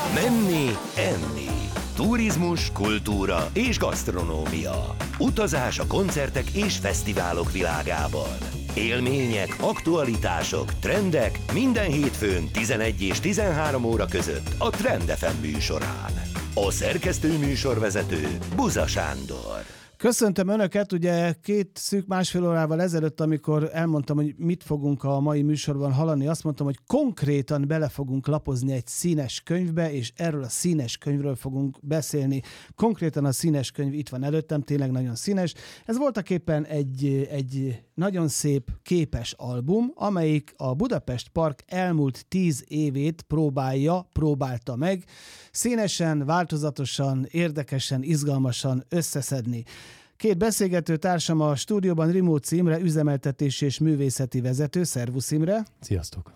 Menni, enni. Turizmus, kultúra és gasztronómia. Utazás a koncertek és fesztiválok világában. Élmények, aktualitások, trendek minden hétfőn 11 és 13 óra között a Trend FM műsorán. A szerkesztő műsorvezető Buza Sándor. Köszöntöm Önöket, ugye szűk másfél órával ezelőtt, amikor elmondtam, hogy mit fogunk a mai műsorban hallani, azt mondtam, hogy konkrétan bele fogunk lapozni egy színes könyvbe, és erről a színes könyvről fogunk beszélni. Konkrétan a színes könyv itt van előttem, tényleg nagyon színes. Ez voltaképpen egy nagyon szép képes album, amelyik a Budapest Park elmúlt 10 évét próbálta meg színesen, változatosan, érdekesen, izgalmasan összeszedni. Két beszélgető társam a stúdióban, Rimóci Imre, üzemeltetési és művészeti vezető. Szervusz Imre! Sziasztok!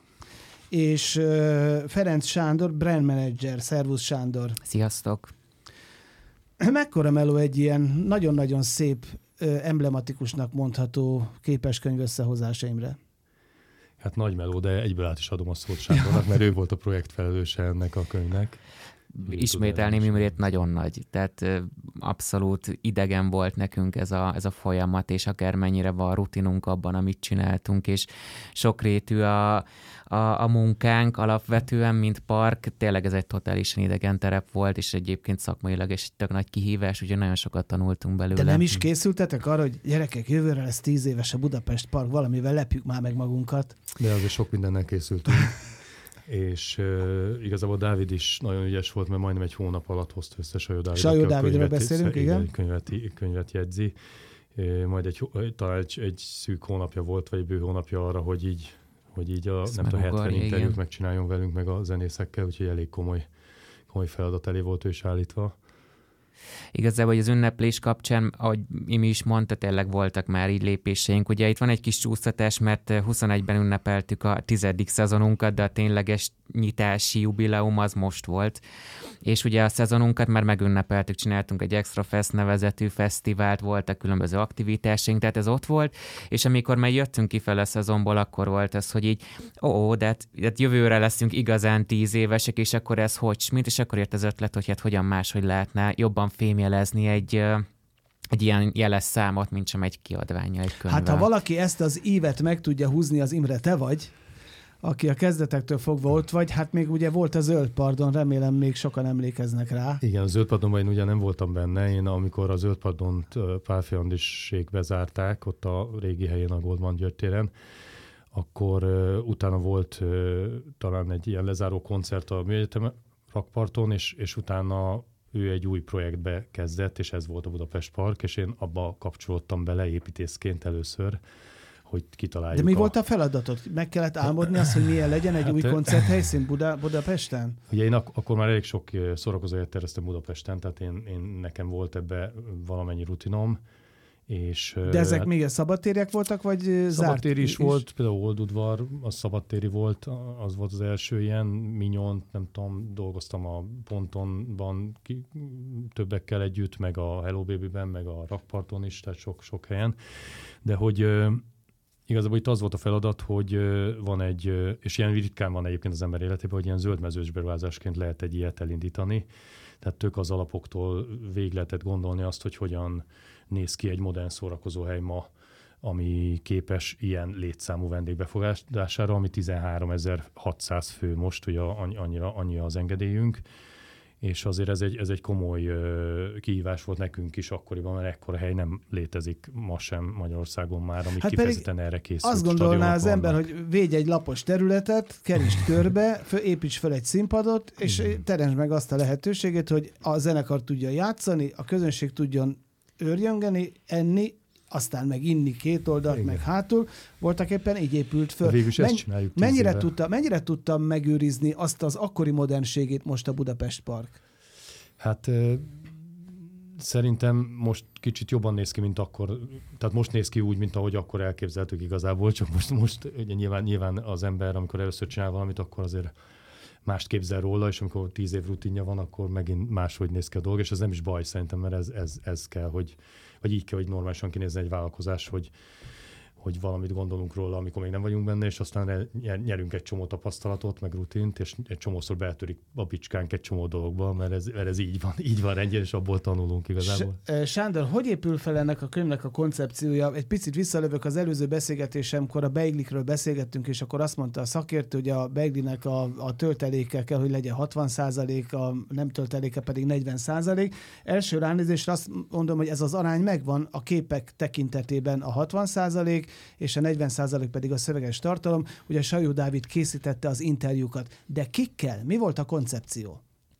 És Ferenc Sándor, brand manager. Szervusz Sándor! Sziasztok! Mekkora meló egy ilyen nagyon-nagyon szép, emblematikusnak mondható képeskönyv összehozása, Imre? Hát nagy meló, de egyből át is adom a szót Sándornak, mert ő volt a projektfelelőse ennek a könyvnek. Ismételni Imrét nagyon nagy, tehát abszolút idegen volt nekünk ez a folyamat, és akármennyire van rutinunk abban, amit csináltunk, és sokrétű a munkánk alapvetően, mint park, tényleg ez egy totálisan idegen terep volt, és egyébként szakmailag is tök nagy kihívás, úgyhogy nagyon sokat tanultunk belőle. De nem is készültetek arra, hogy gyerekek, jövőre lesz 10 éves a Budapest Park, valamivel lepjük már meg magunkat? De azért sok mindennel készültünk. És igazából Dávid is nagyon ügyes volt, mert majdnem egy hónap alatt hozta össze Sajó Dávidról beszélünk, igen. Könyvet jegyzi. Majd talán egy szűk hónapja volt, vagy bő hónapja arra, hogy így a nem tudom, 70 interjút megcsináljon velünk, meg a zenészekkel, úgyhogy elég komoly feladat elé volt ő is állítva. Igazából, hogy az ünneplés kapcsán, ahogy Imi is mondta, tényleg voltak már így lépéseink. Ugye itt van egy kis csúsztatás, mert 21-ben ünnepeltük a 10. szezonunkat, de a tényleges nyitási jubileum az most volt. És ugye a szezonunkat már megünnepeltük, csináltunk egy Extra Fest nevezetű fesztivált, voltak különböző aktivitásaink, tehát ez ott volt, és amikor már jöttünk kifele a szezonból, akkor volt az, hogy így, de hát jövőre leszünk igazán 10 évesek, és akkor ez mint, és akkor jött az ötlet, hogy hát hogyan máshogy lehetne jobban fémjelezni egy ilyen jeles számot, mint sem egy kiadványa, egy könyvvel. Hát ha valaki ezt az ívet meg tudja húzni, az Imre te vagy, aki a kezdetektől fogva ott vagy, hát még ugye volt a Zöld Pardon, remélem még sokan emlékeznek rá. Igen, a Zöld Pardonban én ugye nem voltam benne, én amikor a Zöld Pardont Pálffy Andrissék zárták, ott a régi helyén, a Goldman György téren, akkor utána volt talán egy ilyen lezáró koncert a Műegyetem rakparton, és utána ő egy új projektbe kezdett, és ez volt a Budapest Park, és én abba kapcsolódtam bele építészként először, hogy kitaláljuk. De mi volt a feladatod? Meg kellett álmodni azt, hogy milyen legyen egy új koncerthelyszín Budapesten? Ugye én akkor már elég sok szórakozót terveztem Budapesten, tehát én nekem volt ebbe valamennyi rutinom. És, de ezek még szabadtériek voltak, vagy zárt? Szabadtéri is volt, például Oldudvar, az szabadtéri volt, az volt az első ilyen, Mignon, nem tudom, dolgoztam a Pontonban többekkel együtt, meg a Hello Baby-ben, meg a Rakparton is, tehát sok helyen. De hogy igazából itt az volt a feladat, hogy van egy, és ilyen ritkán van egyébként az ember életében, hogy ilyen zöldmezős beruházásként lehet egy ilyet elindítani. Tehát tök az alapoktól végig lehetett gondolni azt, hogy hogyan néz ki egy modern szórakozóhely ma, ami képes ilyen létszámú vendégbefogadására, ami 13.600 fő most, ugye annyi az engedélyünk. És azért ez egy komoly kihívás volt nekünk is akkoriban, mert ekkora hely nem létezik ma sem Magyarországon már, ami kifejezetten erre készült. Azt gondolná az ember, hogy védj egy lapos területet, kerítsd körbe, építs fel egy színpadot, és teremtsd meg azt a lehetőséget, hogy a zenekar tudja játszani, a közönség tudjon őrjöngeni, enni, aztán meg inni két oldalt, igen, meg hátul. Voltak éppen így épült föl. Végülis ezt csináljuk. Mennyire tudta megőrizni azt az akkori modernségét most a Budapest Park? Hát szerintem most kicsit jobban néz ki, mint akkor. Tehát most néz ki úgy, mint ahogy akkor elképzeltük igazából, csak most ugye nyilván az ember, amikor először csinál valamit, akkor azért mást képzel róla, és amikor 10 év rutinja van, akkor megint máshogy néz ki a dolog, és ez nem is baj szerintem, mert ez kell, vagy így kell, hogy normálisan kinézzen egy vállalkozás, hogy valamit gondolunk róla, amikor még nem vagyunk benne, és aztán nyerünk egy csomó tapasztalatot, meg rutint, és egy csomószor betörik a bicskánk egy csomó dologba, mert ez így van rendjén, és abból tanulunk igazából. Sándor, hogy épül fel ennek a könyvnek a koncepciója? Egy picit visszalövök az előző beszélgetésemkor, a beiglikről beszélgettünk, és akkor azt mondta a szakértő, hogy a beiglinek a tölteléke kell, hogy legyen 60%, a nem tölteléke pedig 40%. Első ránézésre azt mondom, hogy ez az arány megvan a képek tekintetében a 60%, és a 40% pedig a szöveges tartalom. Ugye Sajó Dávid készítette az interjúkat. De kikkel? Mi volt a koncepció?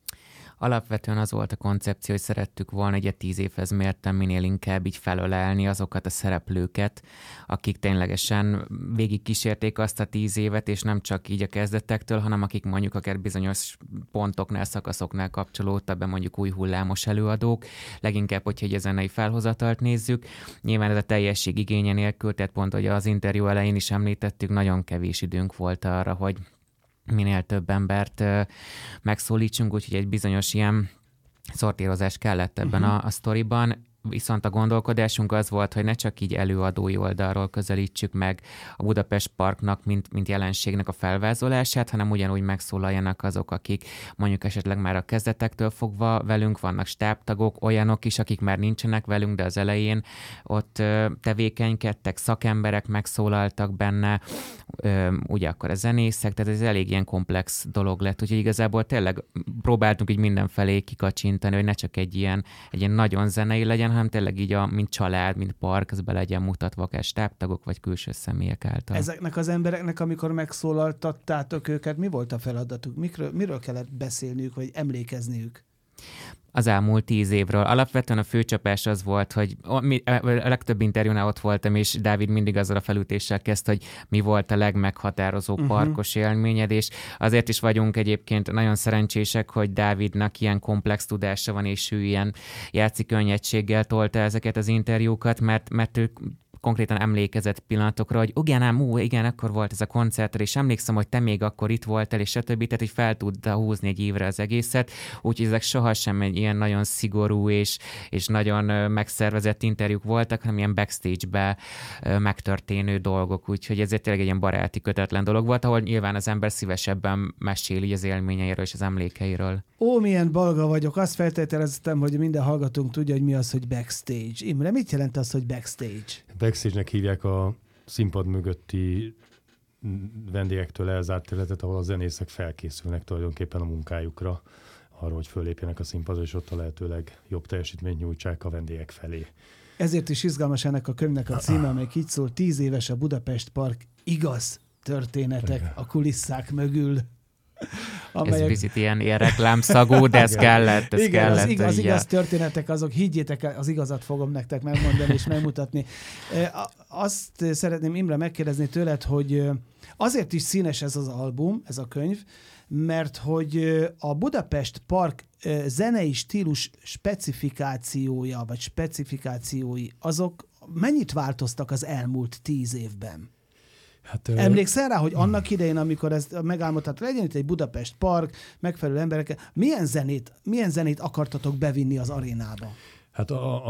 Alapvetően az volt a koncepció, hogy szerettük volna ugye 10 évhez mérten minél inkább így felölelni azokat a szereplőket, akik ténylegesen végigkísérték azt a 10 évet, és nem csak így a kezdetektől, hanem akik mondjuk akár bizonyos pontoknál, szakaszoknál kapcsolódtak be, mondjuk új hullámos előadók, leginkább, hogyha egy zenei felhozatalt nézzük. Nyilván ez a teljesség igénye nélkül, tehát pont, hogy az interjú elején is említettük, nagyon kevés időnk volt arra, hogy minél több embert megszólítsunk, úgyhogy egy bizonyos ilyen szortírozás kellett ebben a sztoriban. Viszont a gondolkodásunk az volt, hogy ne csak így előadói oldalról közelítsük meg a Budapest Parknak, mint jelenségnek a felvázolását, hanem ugyanúgy megszólaljanak azok, akik mondjuk esetleg már a kezdetektől fogva velünk vannak, stábtagok, olyanok is, akik már nincsenek velünk, de az elején ott tevékenykedtek, szakemberek megszólaltak benne, ugye akkor a zenészek, tehát ez elég ilyen komplex dolog lett, úgyhogy igazából tényleg próbáltunk így mindenfelé kikacsintani, hogy ne csak egy ilyen nagyon zenei legyen, hanem tényleg így mint család, mint park, ez be legyen mutatva akár stábtagok vagy külső személyek által. Ezeknek az embereknek, amikor megszólaltattátok őket, mi volt a feladatuk? Miről kellett beszélniük, vagy emlékezniük? Az elmúlt 10 évről. Alapvetően a főcsapás az volt, hogy a legtöbb interjúnál ott voltam, és Dávid mindig azzal a felütéssel kezdte, hogy mi volt a legmeghatározóbb parkos élményed, és azért is vagyunk egyébként nagyon szerencsések, hogy Dávidnak ilyen komplex tudása van, és ő ilyen játszik könnyedséggel tolta ezeket az interjúkat, mert ő konkrétan emlékezett pillanatokra, hogy igen, akkor volt ez a koncert, és emlékszem, hogy te még akkor itt voltál, és stb. Tehát, hogy fel tudta húzni egy évre az egészet, úgyhogy ezek sohasem egy ilyen nagyon szigorú és nagyon megszervezett interjúk voltak, hanem ilyen backstage-be megtörténő dolgok, úgyhogy ezért tényleg egy ilyen baráti, kötetlen dolog volt, ahol nyilván az ember szívesebben meséli az élményeiről és az emlékeiről. Ó, milyen balga vagyok. Azt feltételeztem, hogy minden hallgatónk tudja, hogy mi az, hogy backstage. Imre, mit jelent az, hogy backstage? Backstage-nek hívják a színpad mögötti vendégektől elzárt területet, ahol a zenészek felkészülnek tulajdonképpen a munkájukra, arra, hogy fölépjenek a színpadra, és ott a lehetőleg jobb teljesítményt nyújtsák a vendégek felé. Ezért is izgalmas ennek a könyvnek a címe, amely így szól, 10 éves a Budapest Park, igaz történetek a kulisszák mögül. Amelyek... Ez picit ilyen reklámszagú, de ez kellett. Az igaz történetek, azok, higgyétek el, az igazat fogom nektek megmondani és megmutatni. Azt szeretném, Imre, megkérdezni tőled, hogy azért is színes ez az album, ez a könyv, mert hogy a Budapest Park zenei stílus specifikációja, vagy specifikációi, azok mennyit változtak az elmúlt 10 évben? Hát, emlékszel rá, hogy annak idején, amikor ezt megálmodtad, legyen itt egy Budapest Park, megfelelő emberekkel, milyen zenét akartatok bevinni az arénába? Hát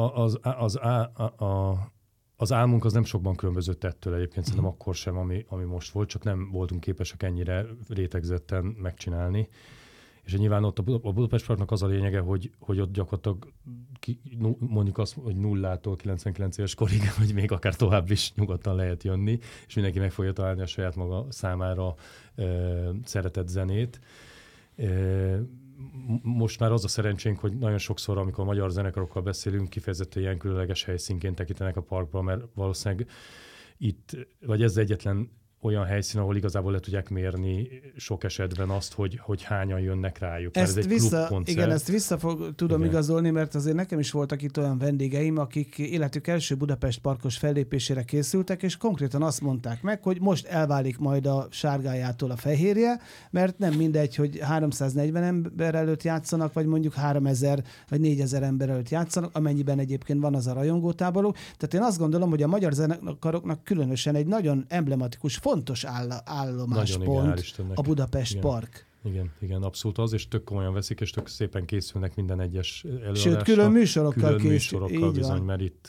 az álmunk az nem sokban különbözött ettől egyébként, szerintem akkor sem, ami most volt, csak nem voltunk képesek ennyire rétegzetten megcsinálni. És nyilván ott a Budapest Parknak az a lényege, hogy ott gyakorlatilag mondjuk azt, hogy 0-tól 99 éves korig, vagy még akár tovább is nyugodtan lehet jönni, és mindenki meg fogja találni a saját maga számára szeretett zenét. Most már az a szerencsénk, hogy nagyon sokszor, amikor magyar zenekarokkal beszélünk, kifejezetten ilyen különleges helyszínként tekintenek a parkba, mert valószínűleg itt, vagy ez egyetlen olyan helyszín, ahol igazából le tudják mérni sok esetben azt, hogy hányan jönnek rájuk. Ez egy klubkoncert. Igen, ezt tudom igazolni, mert azért nekem is voltak itt olyan vendégeim, akik életük első Budapest Parkos fellépésére készültek, és konkrétan azt mondták meg, hogy most elválik majd a sárgájától a fehérje, mert nem mindegy, hogy 340 ember előtt játszanak, vagy mondjuk 3000 vagy 4000 ember előtt játszanak, amennyiben egyébként van az a rajongótáboruk. Tehát én azt gondolom, hogy a magyar zenekaroknak különösen egy nagyon emblematikus, fontos állomáspont a Budapest Park. Igen, abszolút az, és tök komolyan veszik, és tök szépen készülnek minden egyes előadásra. Sőt, külön műsorokkal bizony, mert itt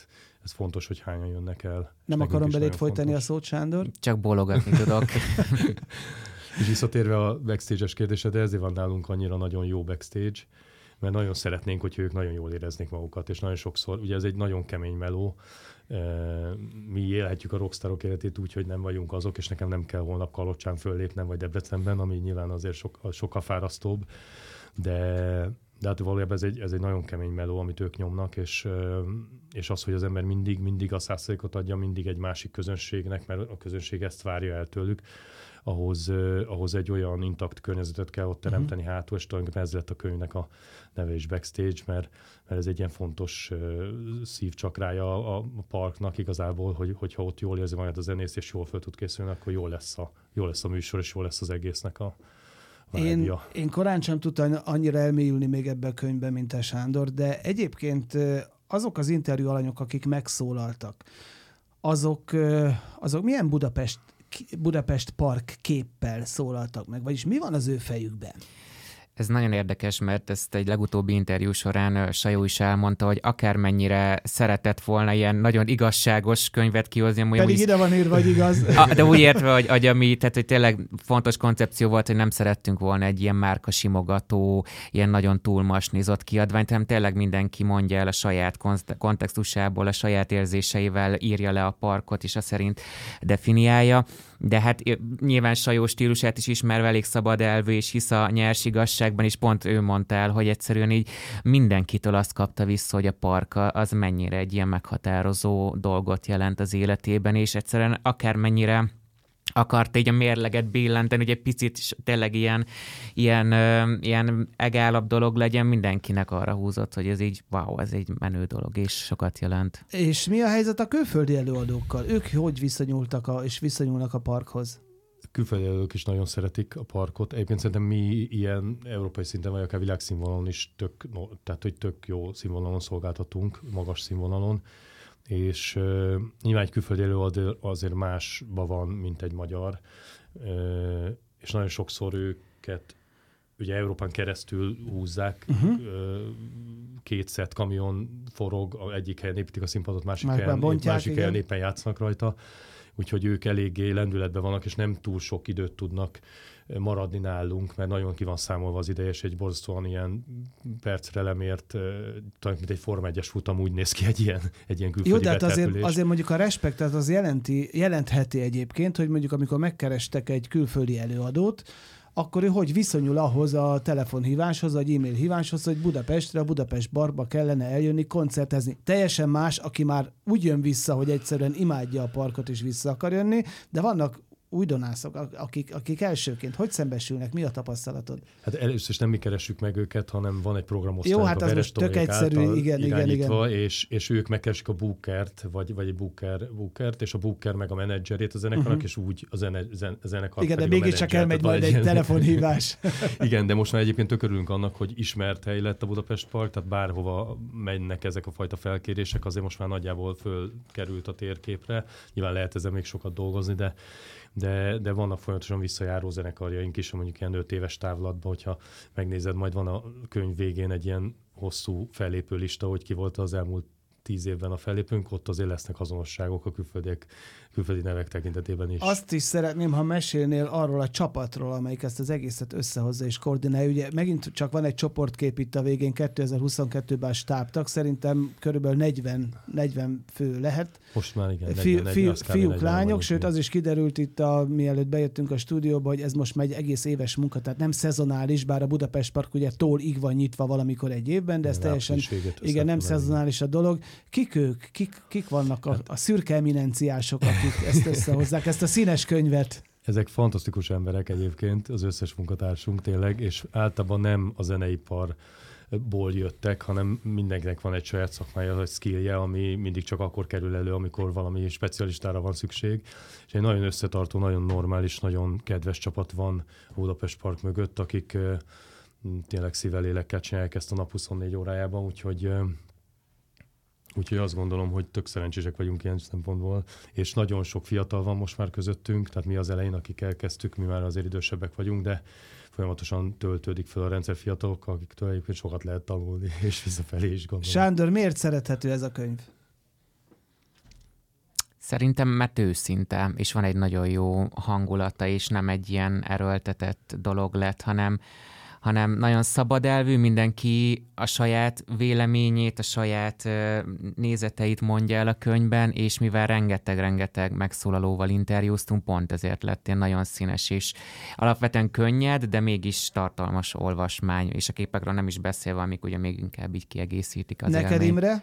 ez fontos, hogy hányan jönnek el. Nem akarom belét folytani a szót, Sándor. Csak bólogatni tudok. És visszatérve a backstage-es kérdésedre, ezért van nálunk annyira nagyon jó backstage, mert nagyon szeretnénk, hogy ők nagyon jól éreznék magukat, és nagyon sokszor, ugye ez egy nagyon kemény meló, mi élhetjük a rockstarok életét úgy, hogy nem vagyunk azok, és nekem nem kell holnap Kalocsán föllépnem, vagy Debrecenben, ami nyilván azért sokkal fárasztóbb, de hát valójában ez egy nagyon kemény meló, amit ők nyomnak, és az, hogy az ember mindig a 100%-ot adja mindig egy másik közönségnek, mert a közönség ezt várja el tőlük, ahhoz egy olyan intakt környezetet kell ott teremteni hátul, és tulajdonképpen ez lett a könyvnek a neve is backstage, mert ez egy ilyen fontos szívcsakrája a parknak igazából, hogyha ott jól érzi magát a zenész, és jól fel tud készülni, akkor jó lesz a műsor, és jó lesz az egésznek a vibe-ja. Én korán sem tudtam annyira elmélyülni még ebbe a könyvbe, mint a Sándor, de egyébként azok az interjú alanyok, akik megszólaltak, azok milyen Budapest Park képpel szólaltak meg, vagyis mi van az ő fejükben? Ez nagyon érdekes, mert ezt egy legutóbbi interjú során Sajó is elmondta, hogy akármennyire szeretett volna ilyen nagyon igazságos könyvet kihozni. Pedig ide van írva, hogy igaz. De úgy értve, hogy tényleg fontos koncepció volt, hogy nem szerettünk volna egy ilyen márka simogató, ilyen nagyon túlmasnizott kiadványt, hanem tényleg mindenki mondja el a saját kontextusából, a saját érzéseivel írja le a parkot, és azt szerint definiálja. De hát nyilván Sajó stílusát is ismerve elég szabad elvű, és hisz a nyers igazságban is, pont ő mondta el, hogy egyszerűen így mindenkitől azt kapta vissza, hogy a park az mennyire egy ilyen meghatározó dolgot jelent az életében, és egyszerűen akármennyire akart így a mérleget billenteni, hogy egy picit tényleg ilyen egállabb dolog legyen, mindenkinek arra húzott, hogy ez így, wow, ez egy menő dolog, és sokat jelent. És mi a helyzet a külföldi előadókkal? Ők hogy viszonyultak és viszonyulnak a parkhoz? Külföldi előadók is nagyon szeretik a parkot. Egyébként szerintem mi ilyen európai szinten, vagy akár világszínvonalon is tök jó színvonalon szolgáltatunk, magas színvonalon. És nyilván egy külföldi előadó azért másban van, mint egy magyar, és nagyon sokszor őket ugye Európán keresztül húzzák, két szett kamion forog, egyik helyen építik a színpadot, másik helyen éppen játszanak rajta, úgyhogy ők eléggé lendületben vannak, és nem túl sok időt tudnak maradni nálunk, mert nagyon ki van számolva az ideje, és egy borzasztóan ilyen percre lemért, talán mint egy Forma 1-es futam úgy néz ki egy ilyen külföldi jó, de hát betelepülés. azért mondjuk a respektet az jelentheti egyébként, hogy mondjuk amikor megkerestek egy külföldi előadót, akkor ő hogy viszonyul ahhoz a telefonhíváshoz, vagy e-mail híváshoz, hogy Budapestre, a Budapest Barba kellene eljönni koncertezni. Teljesen más, aki már úgy jön vissza, hogy egyszerűen imádja a parkot és vissza akar jönni, de vannak újdonászok, akik elsőként hogy szembesülnek, mi a tapasztalatod? Hát először is nem mi keressük meg őket, hanem van egy programosztály. Jó, hát az most tök egyszerű, igen. És ők megkeresik a bookert, vagy egy bookert, és a booker meg a menedzserét a zenekarnak, és úgy a zenekar. Igen, de mégiscsak elmegy majd egy telefonhívás. Igen, de most már egyébként tök örülünk annak, hogy ismert hely lett a Budapest Park, tehát bárhova mennek ezek a fajta felkérések, azért most már nagyjából fölkerült a térképre. Nyilván lehet ezzel még sokat dolgozni, de vannak folyamatosan visszajáró zenekarjaink is, mondjuk ilyen 5 éves távlatban, hogyha megnézed, majd van a könyv végén egy ilyen hosszú fellépő lista, hogy ki volt az elmúlt 10 évben a fellépőnk, ott azért lesznek azonosságok a külföldi nevek tekintetében is. Azt is szeretném, ha mesélnél arról a csapatról, amelyik ezt az egészet összehozza és koordinálja. Ugye megint csak van egy csoportkép itt a végén, 2022-ben a stábtag, szerintem körülbelül 40 fő lehet. Most már igen, fiúk, lányok, sőt az is kiderült itt, mielőtt bejöttünk a stúdióba, hogy ez most már egy egész éves munka, tehát nem szezonális, bár a Budapest Park ugye ig van nyitva valamikor egy évben, de ez teljesen, nem szezonális a dolog. Kik ők? Kik vannak a szürke eminenciások, akik ezt összehozzák, ezt a színes könyvet? Ezek fantasztikus emberek egyébként, az összes munkatársunk tényleg, és általában nem a zeneiparból jöttek, hanem mindenkinek van egy saját szakmája, vagy skillje, ami mindig csak akkor kerül elő, amikor valami specialistára van szükség. És egy nagyon összetartó, nagyon normális, nagyon kedves csapat van a Budapest Park mögött, akik tényleg szívvel, lélekkel csinálják ezt a nap 24 órájában, Úgyhogy azt gondolom, hogy tök szerencsések vagyunk ilyen szempontból, és nagyon sok fiatal van most már közöttünk, tehát mi az elején, akik elkezdtük, mi már azért idősebbek vagyunk, de folyamatosan töltődik fel a rendszer fiatalok, akiktől egyébként sokat lehet tanulni, és visszafelé is gondolom. Sándor, miért szerethető ez a könyv? Szerintem, mert őszinte, és van egy nagyon jó hangulata, és nem egy ilyen erőltetett dolog lett, hanem nagyon szabad elvű, mindenki a saját véleményét, a saját nézeteit mondja el a könyvben, és mivel rengeteg megszólalóval interjúztunk, pont ezért lett ilyen nagyon színes és alapvetően könnyed, de mégis tartalmas olvasmány, és a képekről nem is beszélve, amik ugye még inkább így kiegészítik az Neked, élményt. Imre?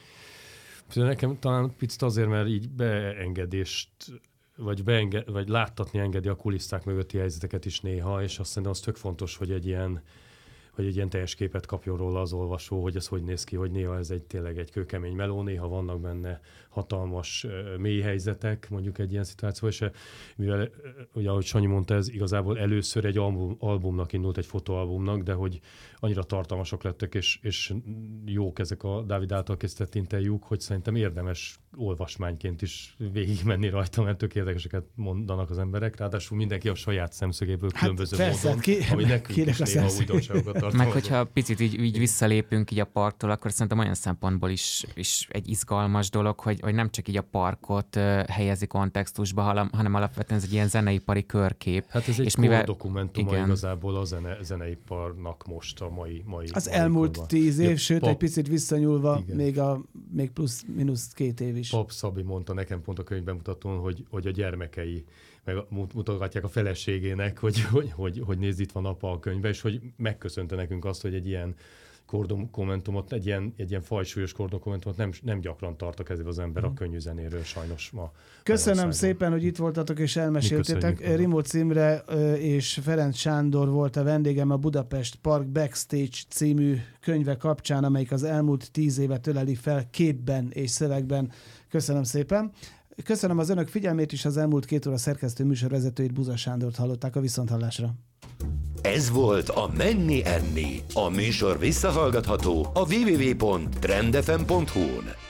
Nekem talán picit azért, mert így beengedést, vagy láttatni engedi a kulisszák mögötti helyzeteket is néha, és azt szerintem az tök fontos, hogy egy ilyen teljes képet kapjon róla az olvasó, hogy ez hogy néz ki, hogy néha ez tényleg egy kőkemény meló, néha vannak benne hatalmas mély helyzetek, mondjuk egy ilyen szituáció, és mivel, ugye ahogy Sanyi mondta, ez igazából először egy albumnak indult, egy fotóalbumnak, de hogy annyira tartalmasak lettek, és jók ezek a Dávid által készített interjúk, hogy szerintem érdemes olvasmányként is végigmenni rajta, mert tök érdekeseket mondanak az emberek, ráadásul mindenki a saját szemszögéből különböző módon, ami nekünk is néha újdonságokat tartalmaz. Meg hogyha picit így visszalépünk így a parktól, akkor szerintem olyan szempontból is egy izgalmas dolog, hogy nem csak így a parkot helyezi kontextusba, hanem alapvetően ez egy ilyen zeneipari körkép. Hát ez egy és dokumentuma igazából a zeneiparnak most a mai az elmúlt korban. 10 év, sőt egy picit visszanyúlva, még plusz-minusz 2 év is. Pap Szabi mondta nekem pont a könyvbemutatón, hogy a gyermekei meg mutogatják a feleségének, hogy nézd, itt van apa a könyvbe, és hogy megköszönte nekünk azt, hogy egy ilyen kordokumentumot, egy ilyen fajsúlyos kordokumentumot nem gyakran tart a kezébe az ember a könnyű zenéről sajnos ma. Köszönöm szépen, hogy itt voltatok és elmeséltétek. Rimócz Imre és Ferenc Sándor volt a vendégem a Budapest Park Backstage című könyve kapcsán, amelyik az elmúlt 10 évet öleli fel képben és szövegben. Köszönöm szépen. Köszönöm az önök figyelmét is, az elmúlt 2 óra szerkesztő műsorvezetőjét, Buza Sándort hallották, a viszonthallásra. Ez volt a Menni Enni. A műsor visszahallgatható a www.trendfm.hu-n.